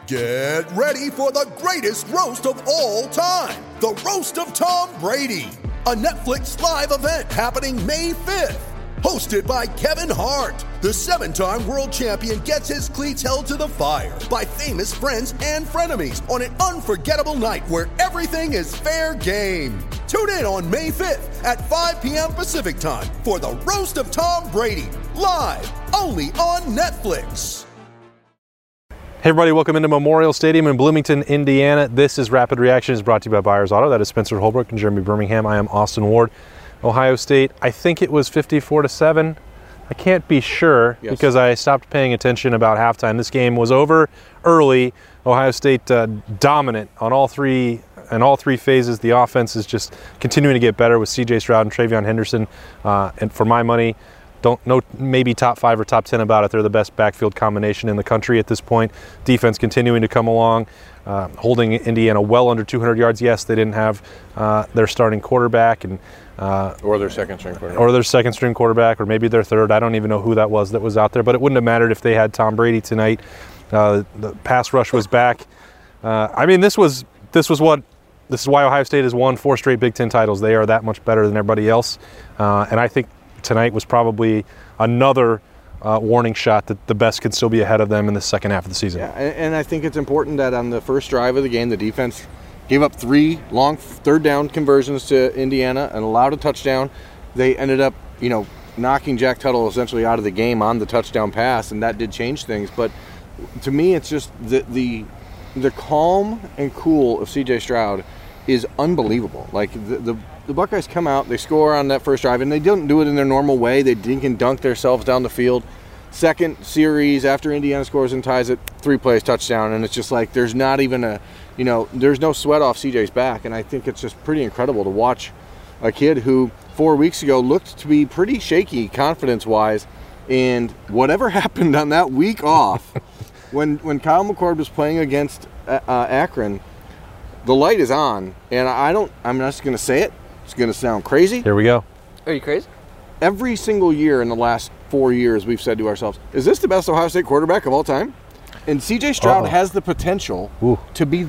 Get ready for the greatest roast of all time, the Roast of Tom Brady, a Netflix live event happening May 5th. Hosted by Kevin Hart, the 7-time world champion gets his cleats held to the fire by famous friends and frenemies on an unforgettable night where everything is fair game. Tune in on May 5th at 5 p.m. Pacific time for the Roast of Tom Brady, live only on Netflix. Hey everybody, welcome into Memorial Stadium in Bloomington, Indiana. This is Rapid Reactions brought to you by Byers Auto. That is Spencer Holbrook and Jeremy Birmingham. I am Austin Ward. Ohio State, I think it was 54-7. I can't be sure because I stopped paying attention about halftime. This game was over early. Ohio State dominant on all three phases. The offense is just continuing to get better with C.J. Stroud and TreVeyon Henderson. And for my money, don't know maybe top 5 or top 10 about it. They're the best backfield combination in the country at this point. Defense continuing to come along, holding Indiana well under 200 yards. Yes, they didn't have their starting quarterback or their second string quarterback. Or their second string quarterback, or maybe their third. I don't even know who that was out there, but it wouldn't have mattered if they had Tom Brady tonight. The pass rush was back. I mean, this is why Ohio State has won 4 straight Big Ten titles. They are that much better than everybody else, and I think tonight was probably another warning shot that the best could still be ahead of them in the second half of the season. Yeah, and I think it's important that on the first drive of the game, the defense gave up 3 long third down conversions to Indiana and allowed a touchdown. They ended up, knocking Jack Tuttle essentially out of the game on the touchdown pass, and that did change things. But to me, it's just the calm and cool of C.J. Stroud is unbelievable. Like the Buckeyes come out, they score on that first drive, and they didn't do it in their normal way. They dink and dunk themselves down the field. Second series after Indiana scores and ties it, 3 plays, touchdown, and it's just like there's not even there's no sweat off CJ's back. And I think it's just pretty incredible to watch a kid who 4 weeks ago looked to be pretty shaky confidence-wise, and whatever happened on that week off, when Kyle McCord was playing against Akron, the light is on, and I'm just going to say it. It's going to sound crazy. Here we go. Are you crazy? Every single year in the last 4 years, we've said to ourselves, is this the best Ohio State quarterback of all time? And C.J. Stroud has the potential to be,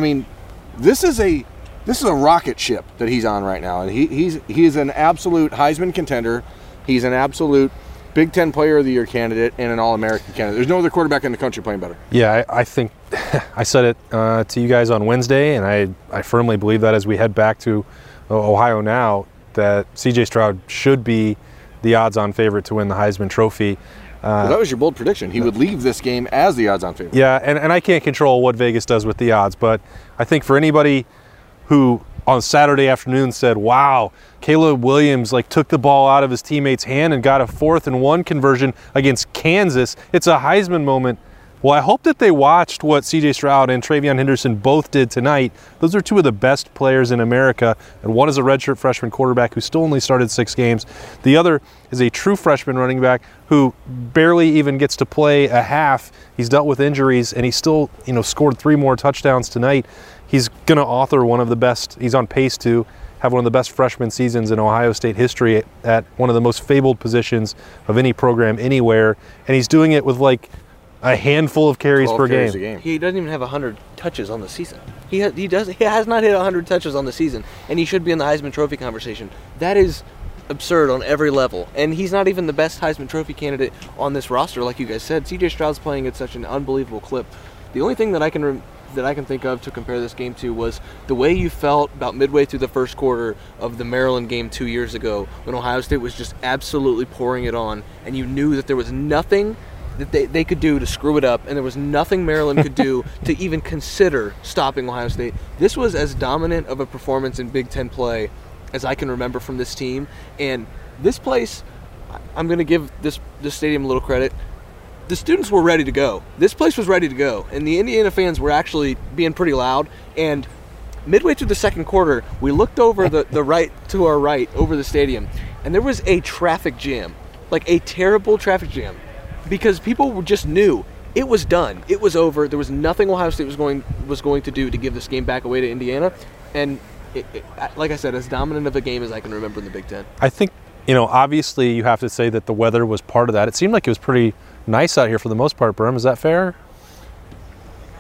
this is a rocket ship that he's on right now. And he is an absolute Heisman contender. He's an absolute Big Ten Player of the Year candidate and an All-American candidate. There's no other quarterback in the country playing better. Yeah, I think I said it to you guys on Wednesday, and I firmly believe that as we head back to Ohio now, that C.J. Stroud should be the odds-on favorite to win the Heisman Trophy. Well, that was your bold prediction. He would leave this game as the odds-on favorite. Yeah, and I can't control what Vegas does with the odds, but I think for anybody who on Saturday afternoon said, wow, Caleb Williams took the ball out of his teammate's hand and got a 4th and 1 conversion against Kansas, it's a Heisman moment. Well, I hope that they watched what C.J. Stroud and TreVeyon Henderson both did tonight. Those are 2 of the best players in America, and one is a redshirt freshman quarterback who still only started 6 games. The other is a true freshman running back who barely even gets to play a half. He's dealt with injuries, and he still, scored 3 more touchdowns tonight. He's going to author one of the best. He's on pace to have one of the best freshman seasons in Ohio State history at one of the most fabled positions of any program anywhere, and he's doing it with a handful of carries per game. He doesn't even have 100 touches on the season. He has not hit 100 touches on the season, and he should be in the Heisman Trophy conversation. That is absurd on every level, and he's not even the best Heisman Trophy candidate on this roster, like you guys said. C.J. Stroud's playing at such an unbelievable clip. The only thing that I can think of to compare this game to was the way you felt about midway through the first quarter of the Maryland game 2 years ago, when Ohio State was just absolutely pouring it on, and you knew that there was nothing that they could do to screw it up, and there was nothing Maryland could do to even consider stopping Ohio State. This was as dominant of a performance in Big Ten play as I can remember from this team. And this place, I'm going to give this stadium a little credit. The students were ready to go. This place was ready to go, and the Indiana fans were actually being pretty loud. And midway through the second quarter, we looked over the right to our right over the stadium, and there was a traffic jam, a terrible traffic jam, because people just knew it was done. It was over. There was nothing Ohio State was going to do to give this game back away to Indiana. And like I said, as dominant of a game as I can remember in the Big Ten. I think, obviously you have to say that the weather was part of that. It seemed like it was pretty nice out here for the most part, Berm. Is that fair?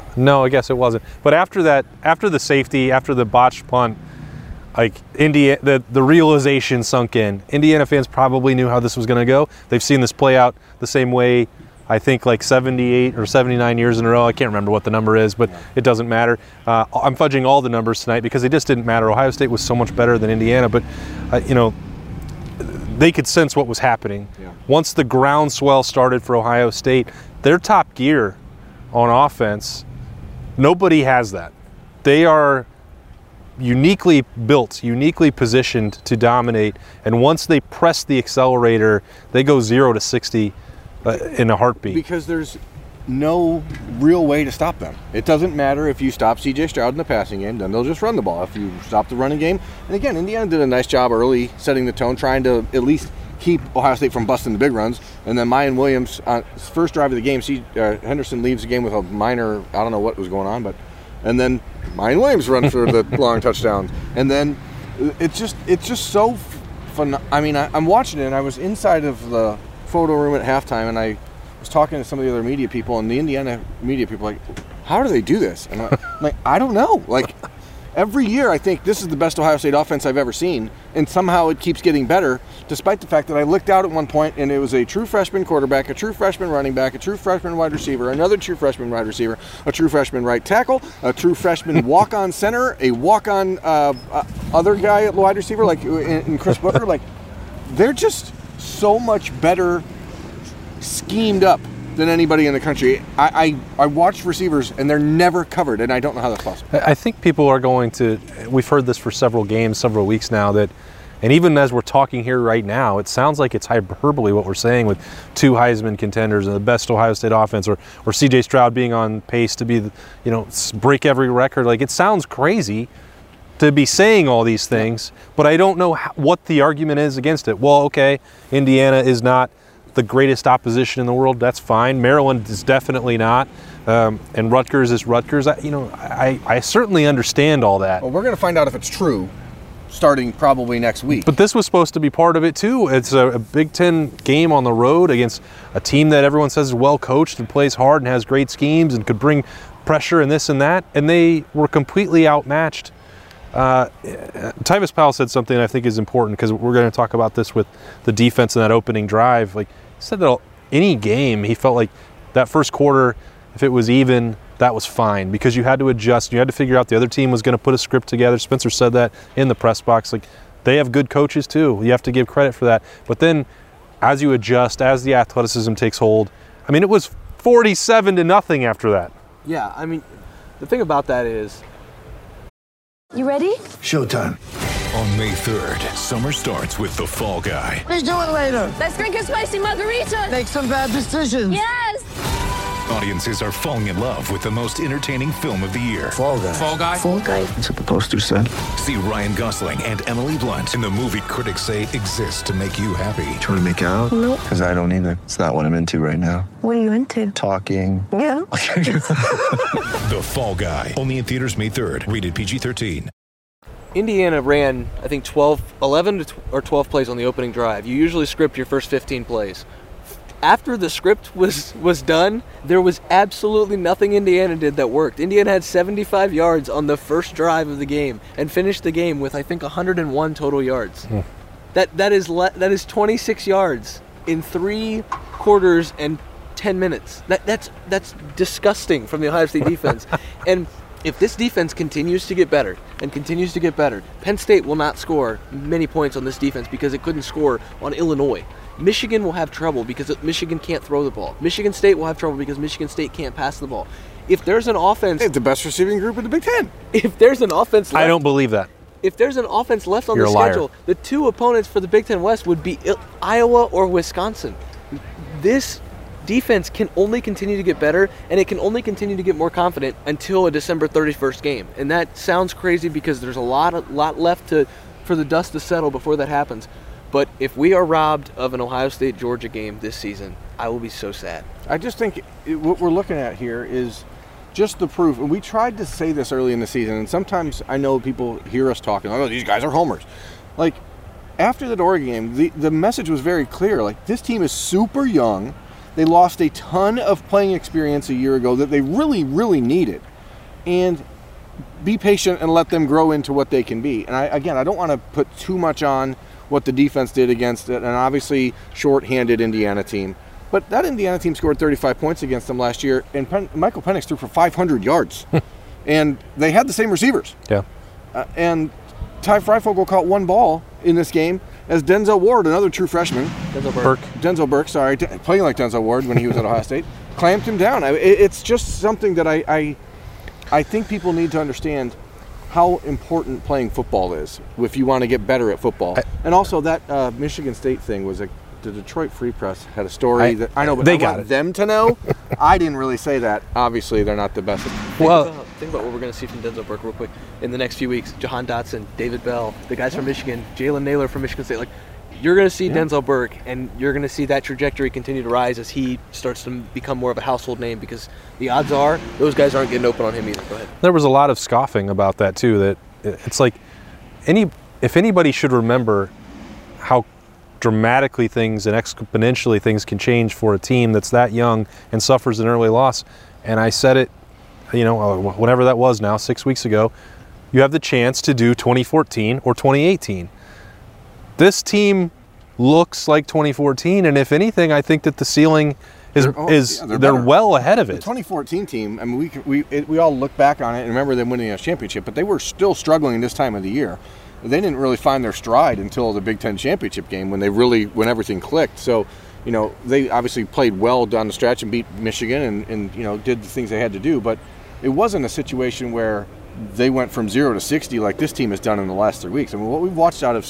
No, I guess it wasn't. But after that, after the safety, after the botched punt, like the realization sunk in. Indiana fans probably knew how this was going to go. They've seen this play out the same way, I think, like 78 or 79 years in a row. I can't remember what the number is, but it doesn't matter. I'm fudging all the numbers tonight because they just didn't matter. Ohio State was so much better than Indiana, but they could sense what was happening. Yeah. Once the groundswell started for Ohio State, their top gear on offense, nobody has that. They are uniquely built, uniquely positioned to dominate, and once they press the accelerator, they go 0 to 60 in a heartbeat. Because there's no real way to stop them. It doesn't matter if you stop C.J. Stroud in the passing game, then they'll just run the ball. If you stop the running game, and again, Indiana did a nice job early setting the tone, trying to at least keep Ohio State from busting the big runs. And then Mayan Williams, on his first drive of the game, Henderson leaves the game with a minor, I don't know what was going on, and then Mayan Williams runs for the long touchdowns. And then it's just so fun. I mean, I'm watching it, and I was inside of the photo room at halftime, and I was talking to some of the other media people, and the Indiana media people like, how do they do this? And I'm like, I don't know. Like, every year I think this is the best Ohio State offense I've ever seen, and somehow it keeps getting better, despite the fact that I looked out at one point and it was a true freshman quarterback, a true freshman running back, a true freshman wide receiver, another true freshman wide receiver, a true freshman right tackle, a true freshman walk-on center, a walk-on other guy at wide receiver, like in Chris Booker. Like, they're just so much better schemed up than anybody in the country. I watch receivers and they're never covered, and I don't know how that's possible. I think people are going to, we've heard this for several games, several weeks now, that, and even as we're talking here right now, it sounds like it's hyperbole what we're saying with 2 Heisman contenders and the best Ohio State offense, or C.J. Stroud being on pace to be, break every record. Like, it sounds crazy to be saying all these things, but I don't know what the argument is against it. Well, okay, Indiana is not the greatest opposition in the world. That's fine. Maryland is definitely not, and Rutgers is Rutgers. I certainly understand all that. Well, we're going to find out if it's true starting probably next week. But this was supposed to be part of it too. It's a Big Ten game on the road against a team that everyone says is well coached and plays hard and has great schemes and could bring pressure and this and that, and they were completely outmatched. Tyvis Powell said something I think is important, because we're going to talk about this with the defense in that opening drive. Like, he said that any game, he felt like that first quarter, if it was even, that was fine, because you had to adjust. You had to figure out the other team was going to put a script together. Spencer said that in the press box. Like, they have good coaches too. You have to give credit for that. But then as you adjust, as the athleticism takes hold, I mean, it was 47-0 after that. Yeah, I mean, the thing about that is, you ready? Showtime. On May 3rd, summer starts with The Fall Guy. Let's do it later. Let's drink a spicy margarita. Make some bad decisions. Yes. Audiences are falling in love with the most entertaining film of the year. Fall Guy. Fall Guy? Fall Guy. That's what the poster said. See Ryan Gosling and Emily Blunt in the movie critics say exists to make you happy. Trying to make it out? Nope. Because I don't either. It's not what I'm into right now. What are you into? Talking. Yeah. The Fall Guy. Only in theaters May 3rd. Rated PG-13. Indiana ran, I think, 11 or 12 plays on the opening drive. You usually script your first 15 plays. After the script was done, there was absolutely nothing Indiana did that worked. Indiana had 75 yards on the first drive of the game and finished the game with, I think, 101 total yards. That is 26 yards in 3 quarters and 10 minutes. That's disgusting from the Ohio State defense. And if this defense continues to get better and continues to get better, Penn State will not score many points on this defense because it couldn't score on Illinois. Michigan will have trouble because Michigan can't throw the ball. Michigan State will have trouble because Michigan State can't pass the ball. If there's an offense... They have the best receiving group in the Big Ten. If there's an offense left... I don't believe that. If there's an offense left on You're the a liar. schedule, the 2 opponents for the Big Ten West would be Iowa or Wisconsin. This defense can only continue to get better, and it can only continue to get more confident until a December 31st game. And that sounds crazy because there's a lot left for the dust to settle before that happens. But if we are robbed of an Ohio State-Georgia game this season, I will be so sad. I just think what we're looking at here is just the proof. And we tried to say this early in the season, and sometimes I know people hear us talking, oh, these guys are homers. Like, after that Oregon game, the message was very clear. Like, this team is super young. They lost a ton of playing experience a year ago that they really, really needed. And be patient and let them grow into what they can be. And I don't want to put too much on what the defense did against an obviously short-handed Indiana team. But that Indiana team scored 35 points against them last year, and Michael Penix threw for 500 yards. And they had the same receivers. Yeah. And Ty Freifogel caught one ball in this game as Denzel Ward, another true freshman. Denzel Burke, sorry, playing like Denzel Ward when he was at Ohio State, clamped him down. It's just something that I think people need to understand how important playing football is if you want to get better at football. And also that Michigan State thing was the Detroit Free Press had a story that I know, but they I got want it. them to know. I didn't really say that. Obviously, they're not the best. Think about what we're going to see from Denzel Burke real quick in the next few weeks. Jahan Dotson, David Bell, the guys from Michigan, Jalen Naylor from Michigan State. Like, you're going to see Denzel Burke, and you're going to see that trajectory continue to rise as he starts to become more of a household name, because the odds are those guys aren't getting open on him either. Go ahead. There was a lot of scoffing about that too. That it's like if anybody should remember how dramatically things and exponentially things can change for a team that's that young and suffers an early loss. And I said it, whenever that was now, 6 weeks ago, you have the chance to do 2014 or 2018. This team looks like 2014, and if anything, I think that the ceiling they're well ahead of it. The 2014 team, I mean, we all look back on it and remember them winning a championship, but they were still struggling this time of the year. They didn't really find their stride until the Big Ten championship game when everything clicked. So, they obviously played well down the stretch and beat Michigan and did the things they had to do. But it wasn't a situation where they went from 0 to 60 like this team has done in the last 3 weeks. I mean, what we've watched out of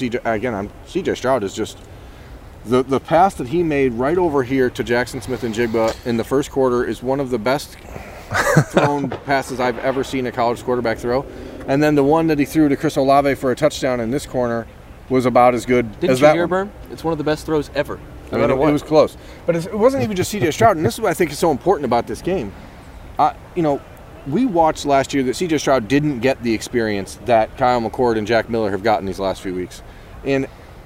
CJ Stroud is just the pass that he made right over here to Jackson Smith-Njigba in the first quarter is one of the best thrown passes I've ever seen a college quarterback throw. And then the one that he threw to Chris Olave for a touchdown in this corner was about as good as that one. Didn't you hear, Berm? It's one of the best throws ever. I mean, it was close. But it wasn't even just C.J. Stroud, and this is what I think is so important about this game. We watched last year that C.J. Stroud didn't get the experience that Kyle McCord and Jack Miller have gotten these last few weeks. And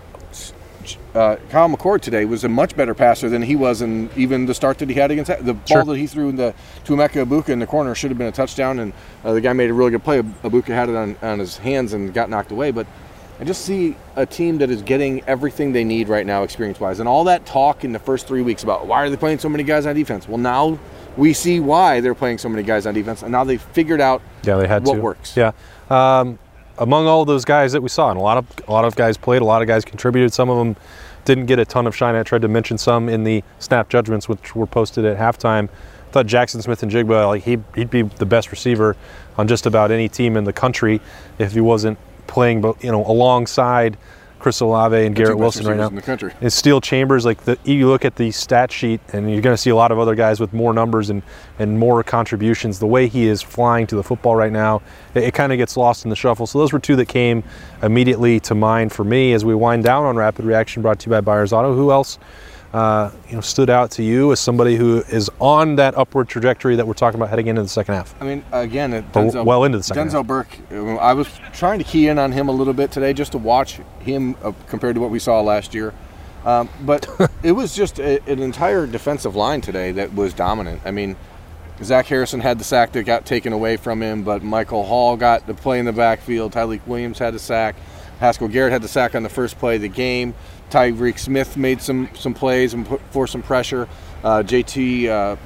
Kyle McCord today was a much better passer than he was in even the start that he had against the ball that he threw to Emeka Egbuka in the corner should have been a touchdown, and the guy made a really good play. Egbuka had it on his hands and got knocked away. But I just see a team that is getting everything they need right now experience-wise. And all that talk in the first 3 weeks about why are they playing so many guys on defense? Well, now we see why they're playing so many guys on defense, and now they've figured out what works. Yeah. Among all those guys that we saw, and a lot of guys played, a lot of guys contributed. Some of them didn't get a ton of shine. I tried to mention some in the snap judgments, which were posted at halftime. I thought Jackson Smith-Njigba, he'd be the best receiver on just about any team in the country if he wasn't playing, alongside Chris Olave and Garrett Wilson right now. In the country. And Steel Chambers, you look at the stat sheet, and you're going to see a lot of other guys with more numbers and more contributions. The way he is flying to the football right now, it kind of gets lost in the shuffle. So those were two that came immediately to mind for me as we wind down on Rapid Reaction, brought to you by Byers Auto. Who else stood out to you as somebody who is on that upward trajectory that we're talking about heading into the second half? I mean, again, into the second half. Denzel Burke, I was trying to key in on him a little bit today just to watch him compared to what we saw last year. But it was just an entire defensive line today that was dominant. I mean, Zach Harrison had the sack that got taken away from him, but Michael Hall got the play in the backfield. Tyleik Williams had the sack. Haskell Garrett had the sack on the first play of the game. Tyreek Smith made some plays and put forth some pressure. JT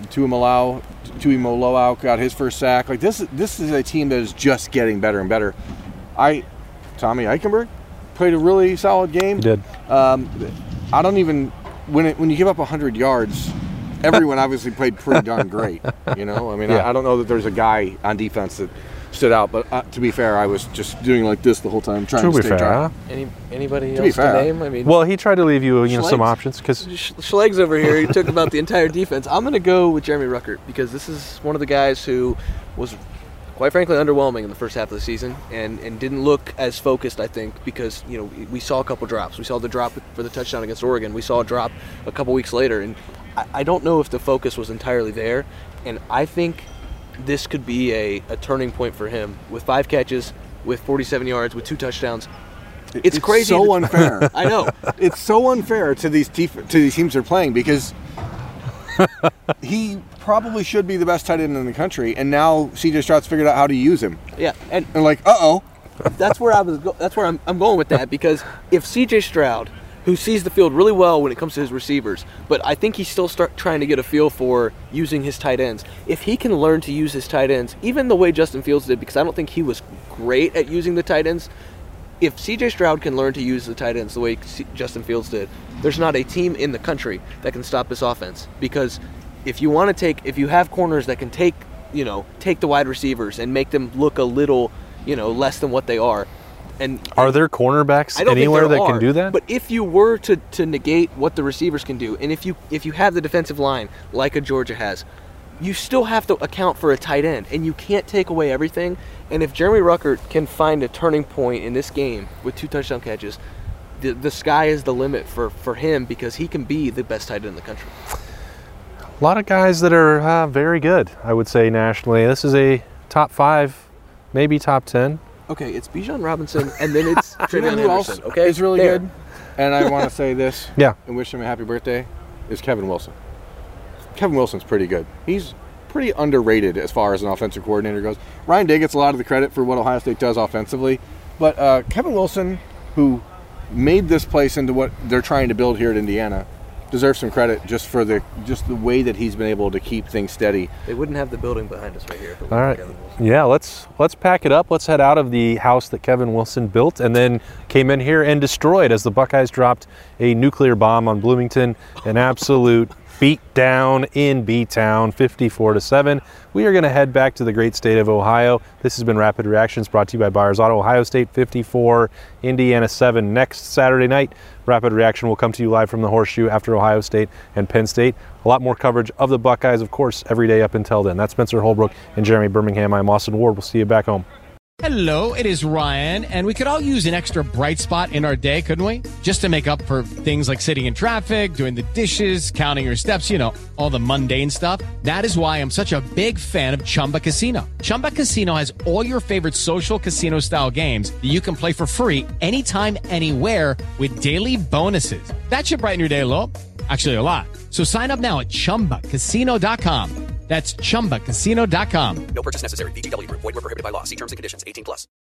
Tuimoloau got his first sack. Like this is a team that is just getting better and better. Tommy Eichenberg played a really solid game. He did. I don't even when you give up 100 yards, everyone obviously played pretty darn great. I mean, I don't know that there's a guy on defense that stood out, but to be fair, I was just doing like this the whole time, trying to stay dry. Anybody else to name? I mean, well, he tried to leave you, some options because Schleg's over here. He took about the entire defense. I'm going to go with Jeremy Ruckert because this is one of the guys who was, quite frankly, underwhelming in the first half of the season and didn't look as focused. I think because we saw a couple drops. We saw the drop for the touchdown against Oregon. We saw a drop a couple weeks later, and I don't know if the focus was entirely there. And I think this could be a turning point for him with 5 catches, with 47 yards, with 2 touchdowns. It's crazy. So unfair. I know. It's so unfair to these teams they're playing because he probably should be the best tight end in the country, and now C.J. Stroud's figured out how to use him. Yeah, and like, uh-oh. That's where I'm going with that, because if C.J. Stroud, who sees the field really well when it comes to his receivers, but I think he's still trying to get a feel for using his tight ends. If he can learn to use his tight ends, even the way Justin Fields did, because I don't think he was great at using the tight ends, if C.J. Stroud can learn to use the tight ends the way Justin Fields did, there's not a team in the country that can stop this offense. Because if you have corners that can take the wide receivers and make them look a little, less than what they are. And are there cornerbacks anywhere that can do that? But if you were to negate what the receivers can do, and if you have the defensive line like a Georgia has, you still have to account for a tight end, and you can't take away everything. And if Jeremy Ruckert can find a turning point in this game with 2 touchdown catches, the sky is the limit for him, because he can be the best tight end in the country. A lot of guys that are very good, I would say, nationally. This is a top 5, maybe top 10. Okay, it's Bijan Robinson, and then it's Travion Anderson. Okay, it's really good. And I want to say this, and wish him a happy birthday, is Kevin Wilson. Kevin Wilson's pretty good. He's pretty underrated as far as an offensive coordinator goes. Ryan Day gets a lot of the credit for what Ohio State does offensively, but Kevin Wilson, who made this place into what they're trying to build here at Indiana, deserves some credit just for the way that he's been able to keep things steady. They wouldn't have the building behind us right here. All right. Yeah, let's pack it up. Let's head out of the house that Kevin Wilson built and then came in here and destroyed as the Buckeyes dropped a nuclear bomb on Bloomington. An absolute beat down in B-Town, 54-7. We are going to head back to the great state of Ohio. This has been Rapid Reactions, brought to you by Byers Auto. Ohio State 54, Indiana 7. Next Saturday night, Rapid Reaction will come to you live from the Horseshoe after Ohio State and Penn State. A lot more coverage of the Buckeyes, of course, every day up until then. That's Spencer Holbrook and Jeremy Birmingham. I'm Austin Ward. We'll see you back home. Hello, it is Ryan, and we could all use an extra bright spot in our day, couldn't we? Just to make up for things like sitting in traffic, doing the dishes, counting your steps, all the mundane stuff. That is why I'm such a big fan of Chumba Casino. Chumba Casino has all your favorite social casino-style games that you can play for free anytime, anywhere with daily bonuses. That should brighten your day a little. Actually, a lot. So sign up now at ChumbaCasino.com. That's ChumbaCasino.com. No purchase necessary. VGW Group. Void where prohibited by law. See terms and conditions. 18+.